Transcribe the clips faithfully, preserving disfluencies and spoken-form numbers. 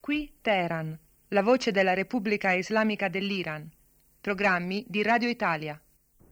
Qui Teheran, la voce della Repubblica Islamica dell'Iran. Programmi di Radio Italia.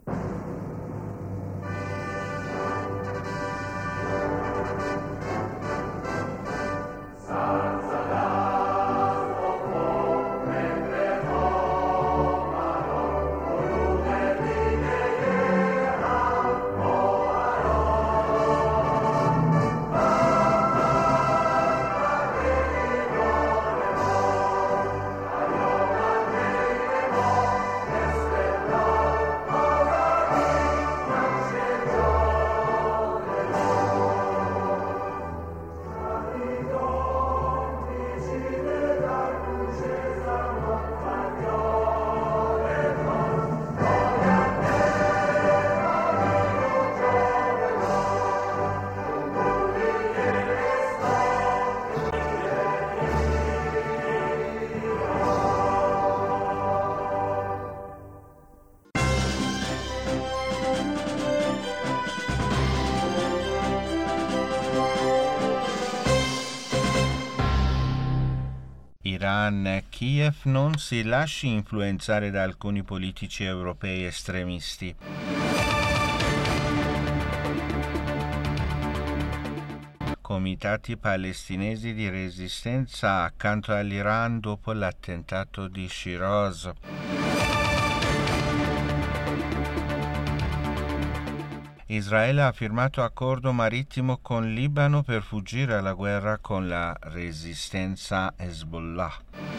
Iran, Kiev non si lasci influenzare da alcuni politici europei estremisti. Comitati palestinesi di resistenza accanto all'Iran dopo l'attentato di Shiraz. Israele ha firmato accordo marittimo con Libano per fuggire alla guerra con la resistenza Hezbollah.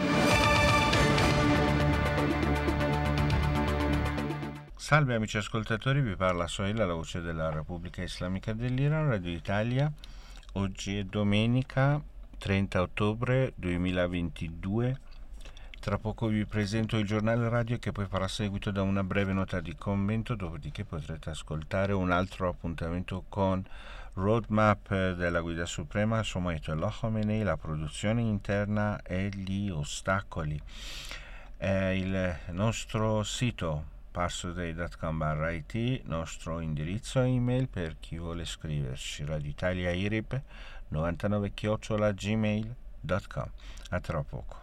Salve amici ascoltatori, vi parla Sohail, la voce della Repubblica Islamica dell'Iran, Radio Italia. Oggi è domenica trenta ottobre duemilaventidue. Tra poco vi presento il giornale radio che poi farà seguito da una breve nota di commento, dopodiché potrete ascoltare un altro appuntamento con Roadmap della Guida Suprema, insomma Ayatollah Khamenei, la produzione interna e gli ostacoli. Eh, il nostro sito parstoday punto com barra it, nostro indirizzo email per chi vuole scriverci, radioitaliairib novantanove chiocciola gmail punto com. A tra poco.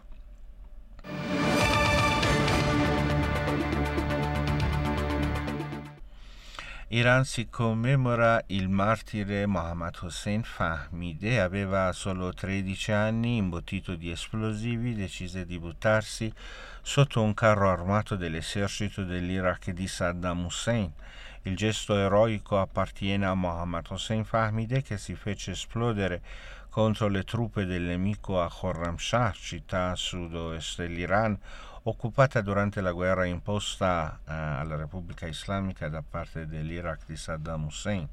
Iran si commemora il martire Mohammad Hossein Fahmideh. Aveva solo tredici anni, imbottito di esplosivi, decise di buttarsi sotto un carro armato dell'esercito dell'Iraq di Saddam Hussein. Il gesto eroico appartiene a Mohammad Hossein Fahmideh, che si fece esplodere contro le truppe del nemico a Khorramshahr, città a sud-ovest dell'Iran, occupata durante la guerra imposta eh, alla Repubblica Islamica da parte dell'Iraq di Saddam Hussein.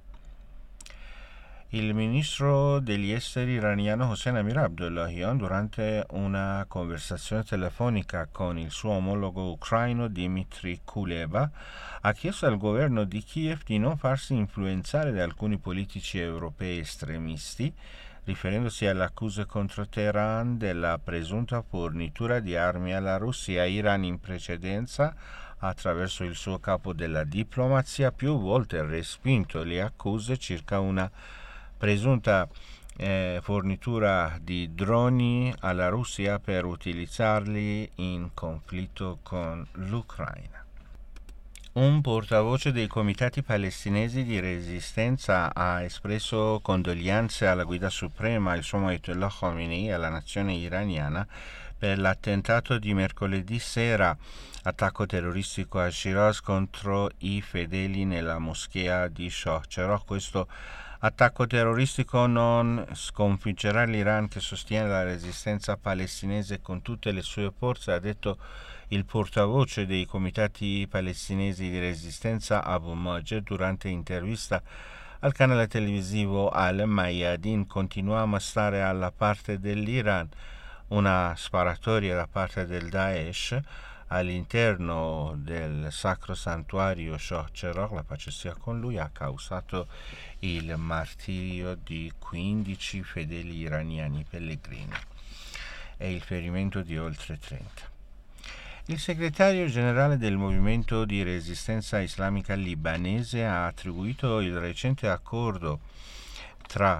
Il ministro degli esteri iraniano Hossein Amir Abdollahian, durante una conversazione telefonica con il suo omologo ucraino Dmitry Kuleba, ha chiesto al governo di Kiev di non farsi influenzare da alcuni politici europei estremisti, riferendosi alle accuse contro Teheran della presunta fornitura di armi alla Russia. Iran in precedenza, attraverso il suo capo della diplomazia, più volte respinto le accuse circa una presunta eh, fornitura di droni alla Russia per utilizzarli in conflitto con l'Ucraina. Un portavoce dei comitati palestinesi di resistenza ha espresso condoglianze alla Guida Suprema, il suo Ayatollah Khamenei, e alla nazione iraniana per l'attentato di mercoledì sera, attacco terroristico a Shiraz contro i fedeli nella moschea di Shoh. Questo attacco terroristico non sconfiggerà l'Iran, che sostiene la resistenza palestinese con tutte le sue forze, ha detto il portavoce dei comitati palestinesi di resistenza Abu Majed durante intervista al canale televisivo Al Mayadin. Continuiamo a stare alla parte dell'Iran. Una sparatoria da parte del Daesh all'interno del sacro santuario Shoh Cheragh, la pace sia con lui, ha causato il martirio di quindici fedeli iraniani pellegrini e il ferimento di oltre trenta. Il segretario generale del Movimento di Resistenza Islamica Libanese ha attribuito il recente accordo tra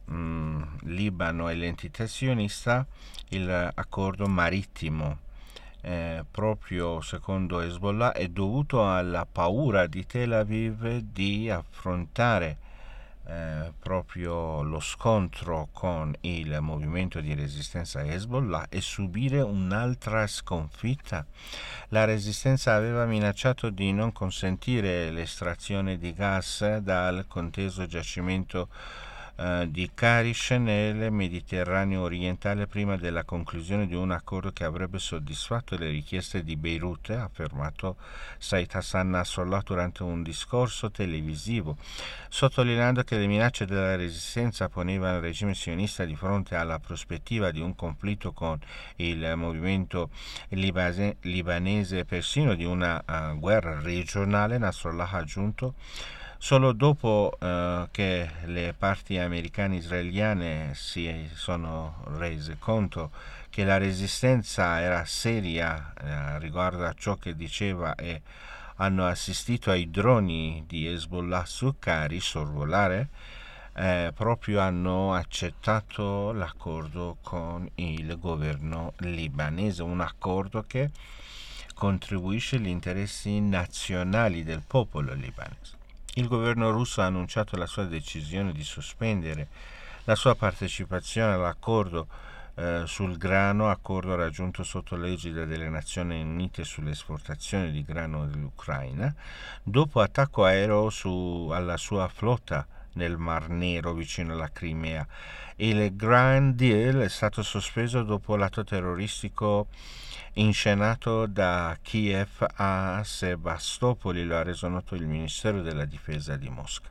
mh, Libano e l'entità sionista il accordo marittimo. Eh, proprio secondo Hezbollah è dovuto alla paura di Tel Aviv di affrontare eh, proprio lo scontro con il movimento di resistenza Hezbollah e subire un'altra sconfitta. La resistenza aveva minacciato di non consentire l'estrazione di gas dal conteso giacimento di Karish nel Mediterraneo orientale prima della conclusione di un accordo che avrebbe soddisfatto le richieste di Beirut, ha affermato Said Hassan Nasrallah durante un discorso televisivo, sottolineando che le minacce della resistenza ponevano il regime sionista di fronte alla prospettiva di un conflitto con il movimento libase, libanese e persino di una uh, guerra regionale. Nasrallah ha aggiunto: solo dopo uh, che le parti americane e israeliane si sono rese conto che la resistenza era seria uh, riguardo a ciò che diceva e hanno assistito ai droni di Hezbollah su Cari sorvolare, eh, proprio hanno accettato l'accordo con il governo libanese, un accordo che contribuisce agli interessi nazionali del popolo libanese. Il governo russo ha annunciato la sua decisione di sospendere la sua partecipazione all'accordo eh, sul grano, accordo raggiunto sotto l'egida delle Nazioni Unite sull'esportazione di grano dell'Ucraina, dopo attacco aereo su, alla sua flotta nel Mar Nero vicino alla Crimea. Il Grand Deal è stato sospeso dopo l'atto terroristico inscenato da Kiev a Sebastopoli, lo ha reso noto il Ministero della Difesa di Mosca.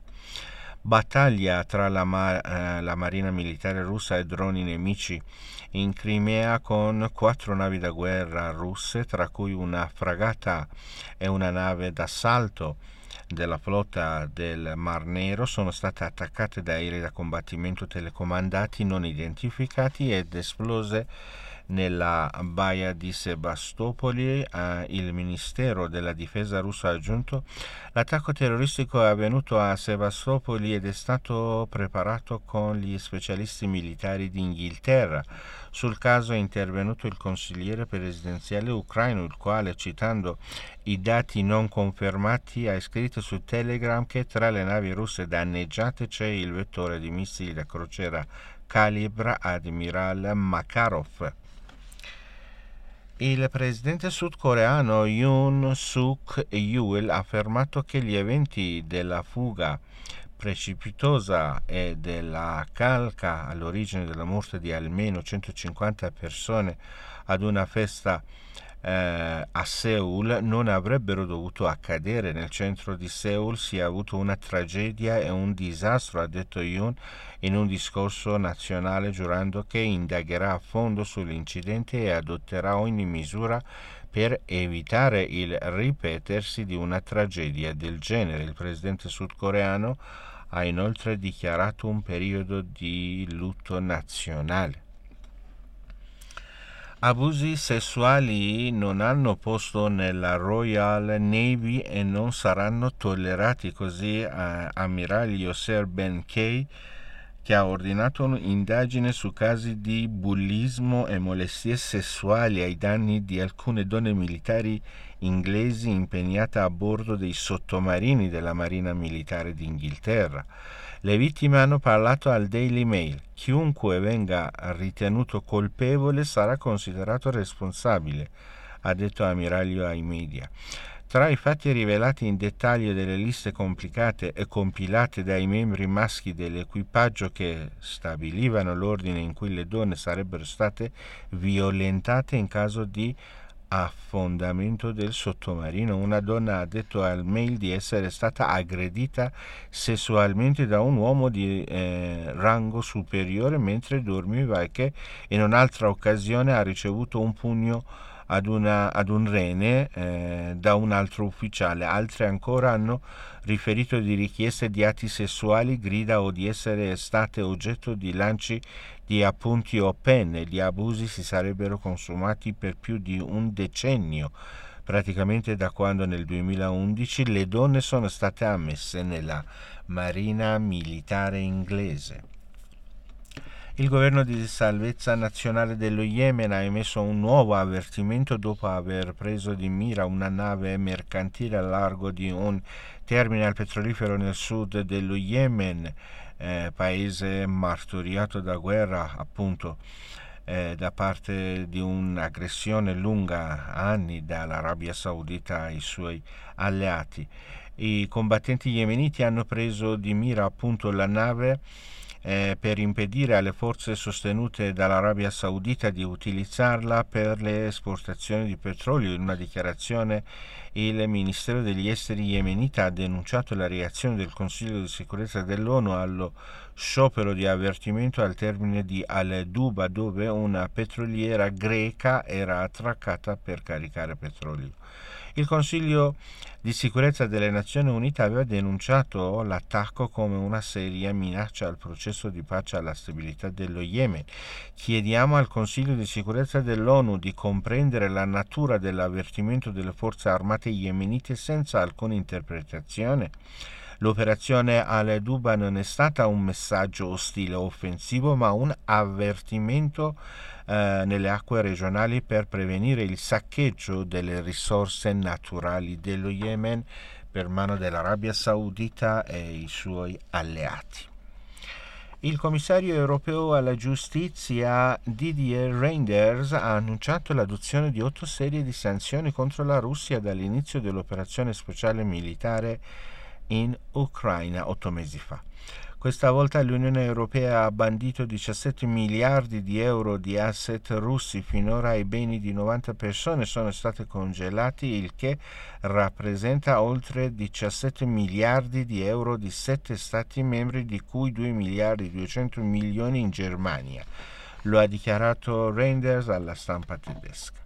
Battaglia tra la, ma- eh, la marina militare russa e droni nemici in Crimea con quattro navi da guerra russe, tra cui una fragata e una nave d'assalto della flotta del Mar Nero, sono state attaccate da aerei da combattimento telecomandati non identificati ed esplose nella baia di Sebastopoli. Eh, il Ministero della Difesa russo ha aggiunto: l'attacco terroristico è avvenuto a Sebastopoli ed è stato preparato con gli specialisti militari d'Inghilterra. Sul caso è intervenuto il consigliere presidenziale ucraino, il quale, citando i dati non confermati, ha scritto su Telegram che tra le navi russe danneggiate c'è il vettore di missili da crociera Kalibr Admiral Makarov. Il presidente sudcoreano Yoon Suk Yeol ha affermato che gli eventi della fuga precipitosa e della calca all'origine della morte di almeno centocinquanta persone ad una festa eh, a Seoul non avrebbero dovuto accadere. Nel centro di Seoul si è avuto una tragedia e un disastro, ha detto Yoon in un discorso nazionale, giurando che indagherà a fondo sull'incidente e adotterà ogni misura per evitare il ripetersi di una tragedia del genere. Il presidente sudcoreano ha inoltre dichiarato un periodo di lutto nazionale. Abusi sessuali non hanno posto nella Royal Navy e non saranno tollerati, così eh, ammiraglio Sir Ben Kay, che ha ordinato un'indagine su casi di bullismo e molestie sessuali ai danni di alcune donne militari inglesi impegnate a bordo dei sottomarini della Marina Militare d'Inghilterra. Le vittime hanno parlato al Daily Mail. Chiunque venga ritenuto colpevole sarà considerato responsabile, ha detto ammiraglio ai media. Tra i fatti rivelati in dettaglio delle liste complicate e compilate dai membri maschi dell'equipaggio che stabilivano l'ordine in cui le donne sarebbero state violentate in caso di affondamento del sottomarino, una donna ha detto al Mail di essere stata aggredita sessualmente da un uomo di eh, rango superiore mentre dormiva e che in un'altra occasione ha ricevuto un pugno ad, una, ad un rene eh, da un altro ufficiale. Altre ancora hanno riferito di richieste di atti sessuali, grida o di essere state oggetto di lanci di appunti o penne. Gli abusi si sarebbero consumati per più di un decennio, praticamente da quando nel duemilaundici le donne sono state ammesse nella Marina Militare inglese. Il governo di salvezza nazionale dello Yemen ha emesso un nuovo avvertimento dopo aver preso di mira una nave mercantile a largo di un terminal petrolifero nel sud dello Yemen, eh, paese martoriato da guerra, appunto, eh, da parte di un'aggressione lunga anni dall'Arabia Saudita ai suoi alleati. I combattenti yemeniti hanno preso di mira appunto la nave Eh, per impedire alle forze sostenute dall'Arabia Saudita di utilizzarla per le esportazioni di petrolio. In una dichiarazione il Ministero degli Esteri yemenita ha denunciato la reazione del Consiglio di sicurezza dell'ONU allo sciopero di avvertimento al termine di Al-Duba, dove una petroliera greca era attraccata per caricare petrolio. Il Consiglio di sicurezza delle Nazioni Unite aveva denunciato l'attacco come una seria minaccia al processo di pace e alla stabilità dello Yemen. Chiediamo al Consiglio di sicurezza dell'ONU di comprendere la natura dell'avvertimento delle forze armate yemenite senza alcuna interpretazione. L'operazione Al-Duba non è stata un messaggio ostile o offensivo, ma un avvertimento eh, nelle acque regionali per prevenire il saccheggio delle risorse naturali dello Yemen per mano dell'Arabia Saudita e i suoi alleati. Il commissario europeo alla giustizia Didier Reynders ha annunciato l'adozione di otto serie di sanzioni contro la Russia dall'inizio dell'operazione speciale militare in Ucraina otto mesi fa. Questa volta l'Unione Europea ha bandito diciassette miliardi di euro di asset russi. Finora i beni di novanta persone sono stati congelati, il che rappresenta oltre diciassette miliardi di euro di sette stati membri, di cui due miliardi duecento milioni in Germania. Lo ha dichiarato Reynders alla stampa tedesca.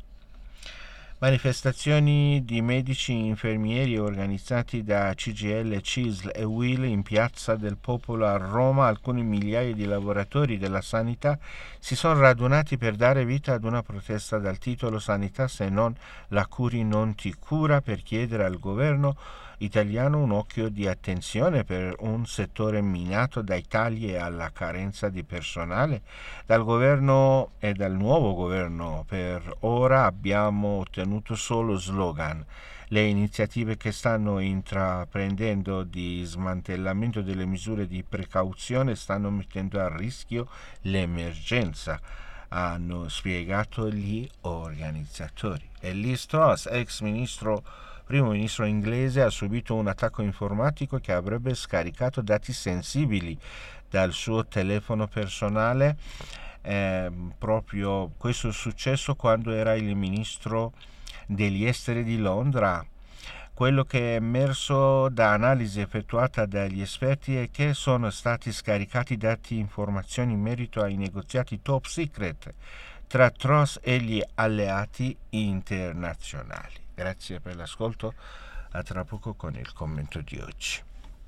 Manifestazioni di medici e infermieri organizzati da C G I L, C I S L e U I L in Piazza del Popolo a Roma. Alcune migliaia di lavoratori della sanità si sono radunati per dare vita ad una protesta dal titolo "Sanità se non la curi non ti cura", per chiedere al governo italiano un occhio di attenzione per un settore minato dai tagli e alla carenza di personale. Dal governo e dal nuovo governo per ora abbiamo ottenuto solo slogan. Le iniziative che stanno intraprendendo di smantellamento delle misure di precauzione stanno mettendo a rischio l'emergenza, hanno spiegato gli organizzatori. E Liz Truss, ex ministro primo ministro inglese, ha subito un attacco informatico che avrebbe scaricato dati sensibili dal suo telefono personale. Eh, proprio questo è successo quando era il ministro degli esteri di Londra. Quello che è emerso da analisi effettuata dagli esperti è che sono stati scaricati dati e informazioni in merito ai negoziati top secret tra Truss e gli alleati internazionali. Grazie per l'ascolto, a tra poco con il commento di oggi.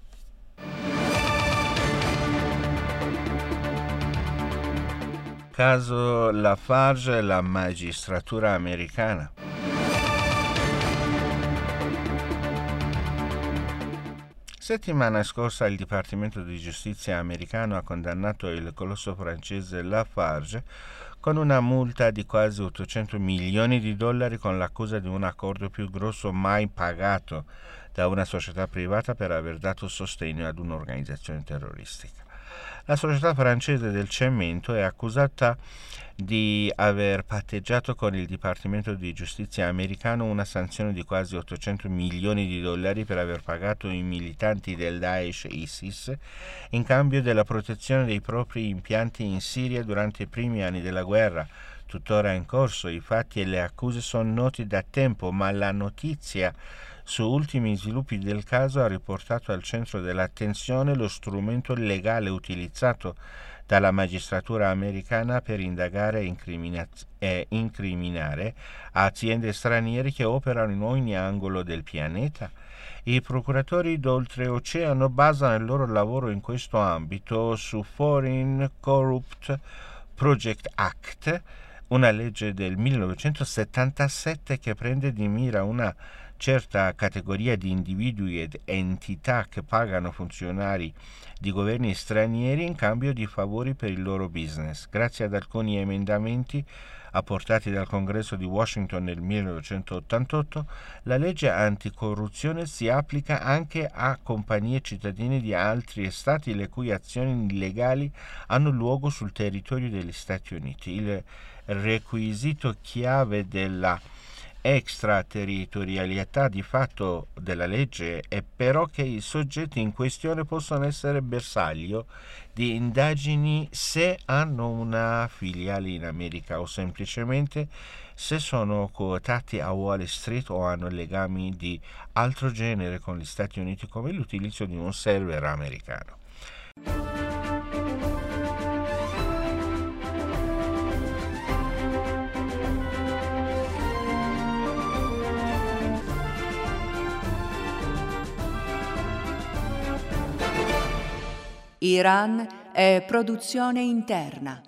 Caso Lafarge, la magistratura americana. Settimana scorsa il Dipartimento di Giustizia americano ha condannato il colosso francese Lafarge con una multa di quasi ottocento milioni di dollari, con l'accusa di un accordo più grosso mai pagato da una società privata per aver dato sostegno ad un'organizzazione terroristica. La società francese del cemento è accusata di aver patteggiato con il Dipartimento di Giustizia americano una sanzione di quasi ottocento milioni di dollari per aver pagato i militanti del Daesh ISIS in cambio della protezione dei propri impianti in Siria durante i primi anni della guerra. Tuttora in corso, i fatti e le accuse sono noti da tempo, ma la notizia su ultimi sviluppi del caso ha riportato al centro dell'attenzione lo strumento legale utilizzato dalla magistratura americana per indagare e, incrimina- e incriminare aziende straniere che operano in ogni angolo del pianeta. I procuratori d'oltreoceano basano il loro lavoro in questo ambito su Foreign Corrupt Project Act, una legge del millenovecentosettantasette che prende di mira una certa categoria di individui ed entità che pagano funzionari di governi stranieri in cambio di favori per il loro business. Grazie ad alcuni emendamenti apportati dal Congresso di Washington nel millenovecentottantotto, la legge anticorruzione si applica anche a compagnie cittadine di altri stati le cui azioni illegali hanno luogo sul territorio degli Stati Uniti. Il requisito chiave della extraterritorialità di fatto della legge è però che i soggetti in questione possono essere bersaglio di indagini se hanno una filiale in America o semplicemente se sono quotati a Wall Street o hanno legami di altro genere con gli Stati Uniti, come l'utilizzo di un server americano. Iran è produzione interna.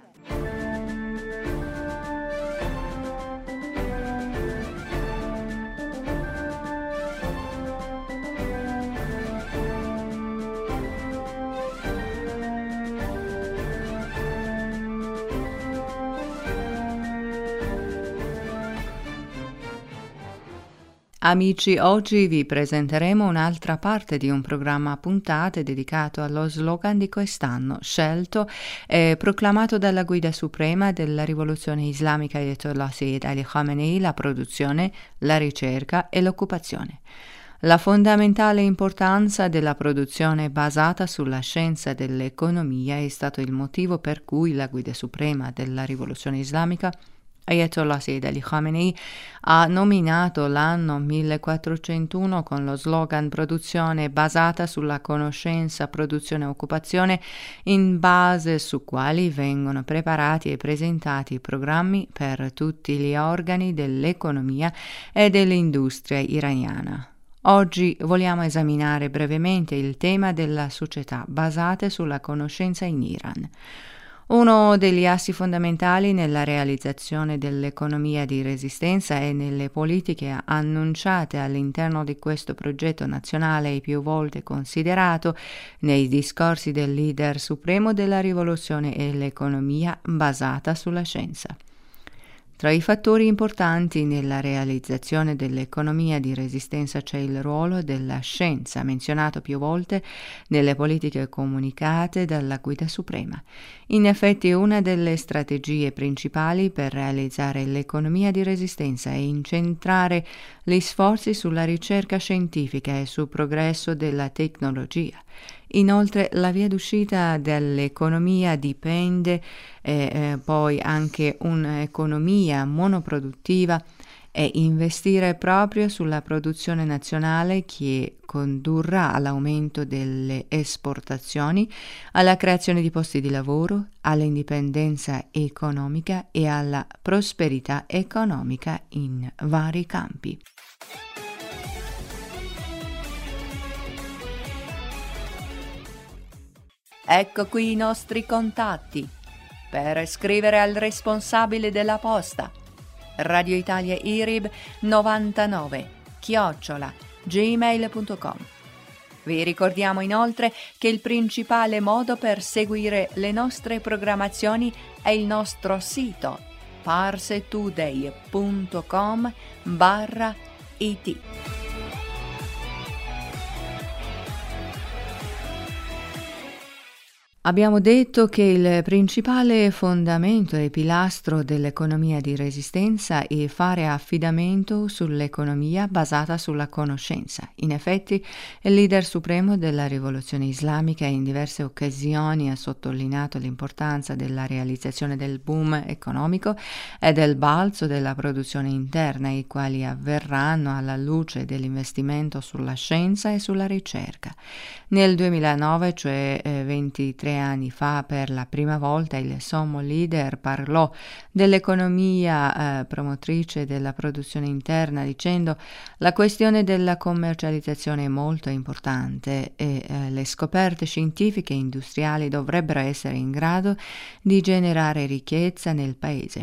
Amici, oggi vi presenteremo un'altra parte di un programma a puntate dedicato allo slogan di quest'anno, scelto e proclamato dalla guida suprema della rivoluzione islamica Ayatollah Sayyid Ali Khamenei: la produzione, la ricerca e l'occupazione. La fondamentale importanza della produzione basata sulla scienza dell'economia è stato il motivo per cui la guida suprema della rivoluzione islamica Ayatollah Sayyid Ali Khamenei ha nominato l'anno millequattrocentuno con lo slogan produzione basata sulla conoscenza, produzione e occupazione, in base su quali vengono preparati e presentati programmi per tutti gli organi dell'economia e dell'industria iraniana. Oggi vogliamo esaminare brevemente il tema della società basate sulla conoscenza in Iran. Uno degli assi fondamentali nella realizzazione dell'economia di resistenza e nelle politiche annunciate all'interno di questo progetto nazionale e più volte considerato nei discorsi del leader supremo della rivoluzione è l'economia basata sulla scienza. Tra i fattori importanti nella realizzazione dell'economia di resistenza c'è il ruolo della scienza, menzionato più volte nelle politiche comunicate dalla Guida Suprema. In effetti, una delle strategie principali per realizzare l'economia di resistenza è incentrare gli sforzi sulla ricerca scientifica e sul progresso della tecnologia. Inoltre, la via d'uscita dell'economia dipende eh, eh, poi anche un'economia monoproduttiva e investire proprio sulla produzione nazionale che condurrà all'aumento delle esportazioni, alla creazione di posti di lavoro, all'indipendenza economica e alla prosperità economica in vari campi. Ecco qui i nostri contatti per scrivere al responsabile della posta Radio Italia I R I B novantanove chiocciola gmail punto com. Vi ricordiamo inoltre che il principale modo per seguire le nostre programmazioni è il nostro sito parsetoday punto com barra it. Abbiamo detto che il principale fondamento e pilastro dell'economia di resistenza è fare affidamento sull'economia basata sulla conoscenza. In effetti, il leader supremo della rivoluzione islamica in diverse occasioni ha sottolineato l'importanza della realizzazione del boom economico e del balzo della produzione interna, i quali avverranno alla luce dell'investimento sulla scienza e sulla ricerca. Nel duemilanove, cioè eh, ventitré anni fa, per la prima volta il sommo leader parlò dell'economia eh, promotrice della produzione interna dicendo: la questione della commercializzazione è molto importante e eh, le scoperte scientifiche e industriali dovrebbero essere in grado di generare ricchezza nel paese.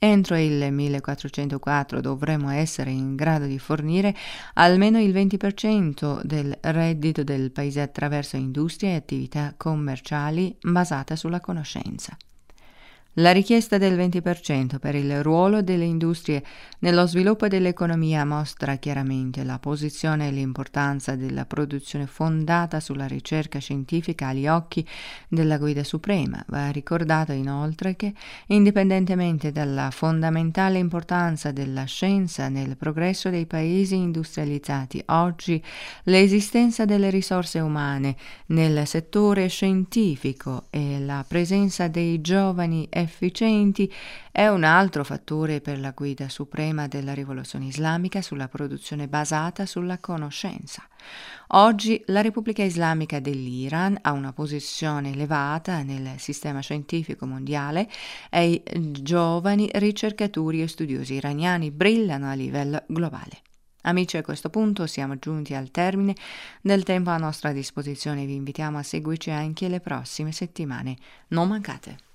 Entro il millequattrocentoquattro dovremo essere in grado di fornire almeno il venti per cento del reddito del paese attraverso industrie e attività commerciali basate sulla conoscenza. La richiesta del venti per cento per il ruolo delle industrie nello sviluppo dell'economia mostra chiaramente la posizione e l'importanza della produzione fondata sulla ricerca scientifica agli occhi della Guida Suprema. Va ricordato inoltre che, indipendentemente dalla fondamentale importanza della scienza nel progresso dei paesi industrializzati, oggi l'esistenza delle risorse umane nel settore scientifico e la presenza dei giovani efficienti è un altro fattore per la Guida Suprema della rivoluzione islamica sulla produzione basata sulla conoscenza. Oggi la Repubblica Islamica dell'Iran ha una posizione elevata nel sistema scientifico mondiale e i giovani ricercatori e studiosi iraniani brillano a livello globale. Amici, a questo punto siamo giunti al termine del tempo a nostra disposizione. Vi invitiamo a seguirci anche le prossime settimane. Non mancate!